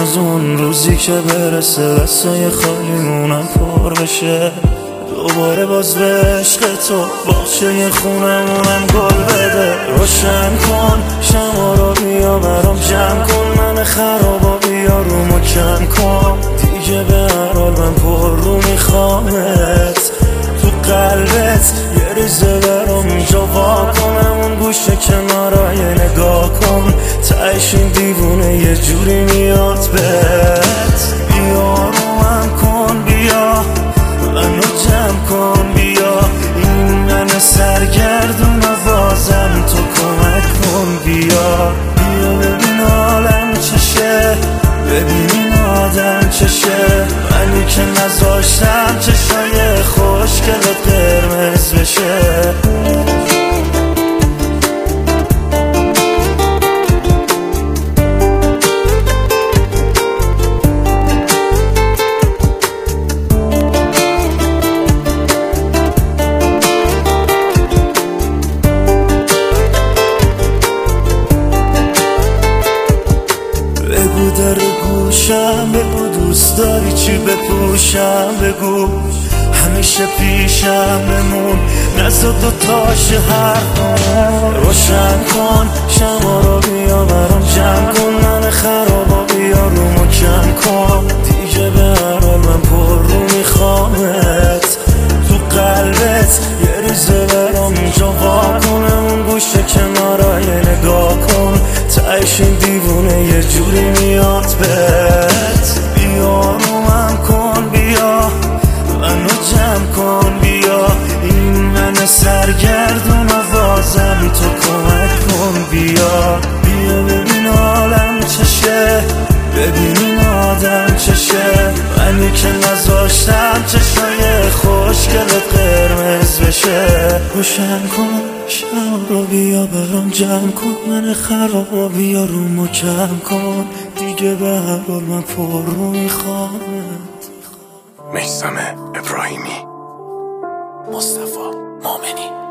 از اون روزی که برسه دستای خالیمونم پر بشه، دوباره باز به عشق تو باغچه خونمونم گل بده. روشن کن شما رو بیا برام جمع کن، من خرابا بیا رومو کم کن، دیگه به هر حال من پر رو میخوامت. تو قلبت یه ریزه برام جا وا کنم، اون گوشه کنارا یه نگاه کن، تهش این دیوونه یه جوری میاد بهت. بیا روم کن بیا منو جمع کن، بیا این من سرگردون و بازم تو کمک کن. بیا بیا ببین حالم چشه، ببین این آدم چشه، منی که نذاشتم چشای خوشگلت قرمز بشه. بگو در گوشم، بگو دوست داری چی بپوشم، بگو همیشه پیشم بمون، نزد دوتاش حرفم. روشن کن شما رو بیا برام جمع کن، من خرابا بیا رومو کم کن، دیگه به هر حال من پر رو میخوامت. تو قلبت یه ریزه برام جا وا کنم، اون گوشه کنارا یه نگاه کن، تهش این دیوونه یه جوری میاد بهت. بیا رومم کن بیا منو جمع کن، بیا این من سرگردون و بازم تو کمک کن. بیا بیا ببین حالم چشه، ببین این آدم چشه، منی که نذاشتم چشای خوشگلت قرمز بشه. روشن کن شما رو بیا برام جمع کن، من خرابا بیا رومو کم کن، دیگه به هر حال من پر رو میخوامت. میثم ابراهیمی، مصطفی مومنی.